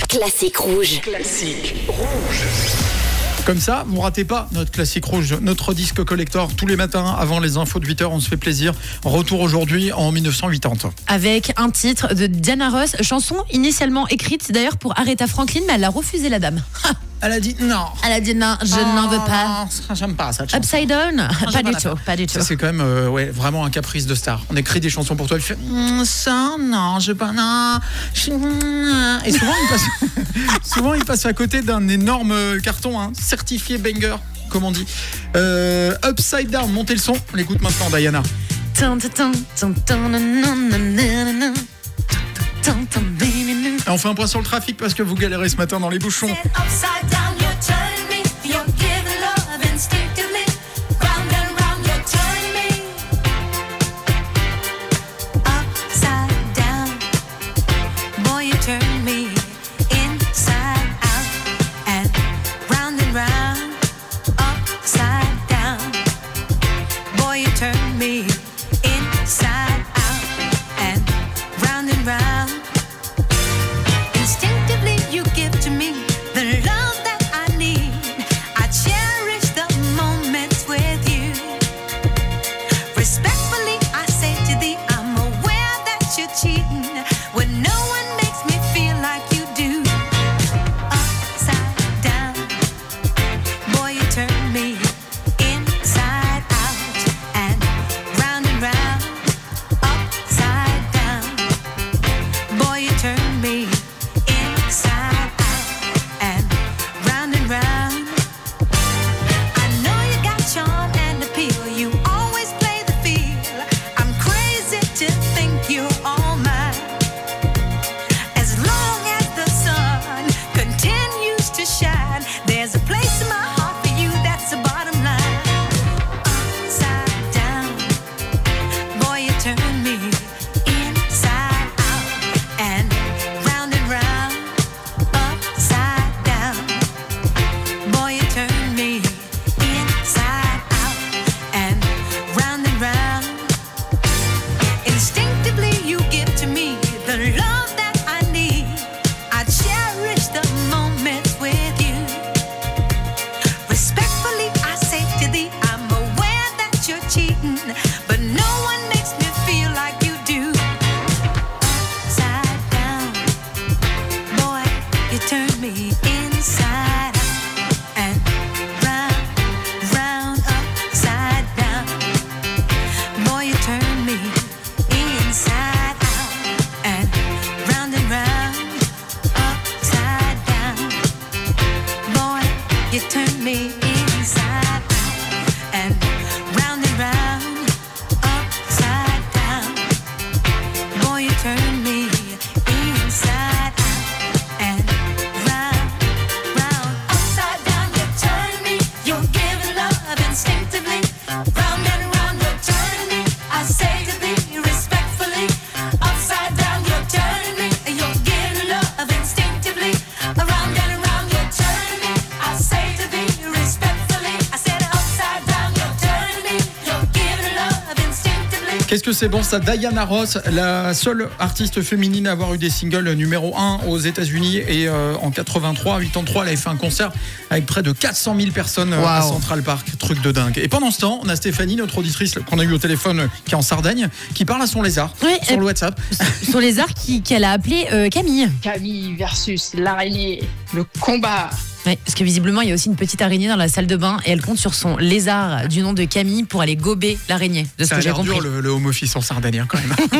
Classique rouge. Classique rouge. Comme ça, vous ratez pas notre classique rouge, notre disque collector tous les matins avant les infos de 8h. On se fait plaisir. Retour aujourd'hui en 1980. Avec un titre de Diana Ross, chanson initialement écrite d'ailleurs pour Aretha Franklin, mais elle a refusé la dame. Elle a dit non. Elle a dit non, je n'en veux pas. Non, j'aime pas ça. Upside Down, pas du tout. Ça, c'est quand même vraiment un caprice de star. On écrit des chansons pour toi, tu fais ça, non, je veux pas, non. Et souvent, il passe à côté d'un énorme carton, certifié banger, comme on dit. Upside Down, montez le son. On l'écoute maintenant, Diana. Et on fait un point sur le trafic parce que vous galérez ce matin dans les bouchons. Qu'est-ce que c'est bon ça, Diana Ross, la seule artiste féminine à avoir eu des singles numéro 1 aux États-Unis et en 83, elle avait fait un concert avec près de 400 000 personnes à Central Park, truc de dingue. Et pendant ce temps, on a Stéphanie, notre auditrice qu'on a eu au téléphone, qui est en Sardaigne, qui parle à son lézard sur le WhatsApp. Son lézard qu'elle a appelé Camille. Camille versus l'araignée, le combat. Ouais, parce que visiblement, il y a aussi une petite araignée dans la salle de bain et elle compte sur son lézard du nom de Camille pour aller gober l'araignée. De ce ça que a j'ai l'air compris. dur le home office en Sardaigne quand même.